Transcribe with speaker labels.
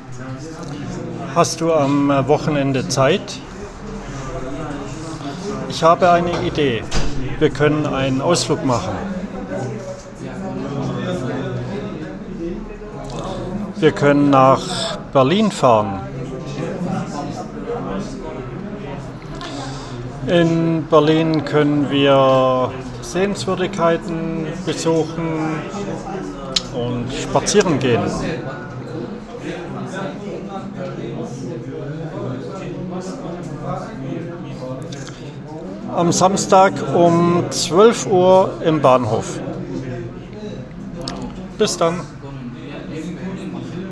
Speaker 1: Hast du am Wochenende Zeit? Ich habe eine Idee. Wir können einen Ausflug machen. Wir können nach Berlin fahren. In Berlin können wir Sehenswürdigkeiten besuchen und spazieren gehen. Am Samstag um 12 Uhr im Bahnhof. Bis dann.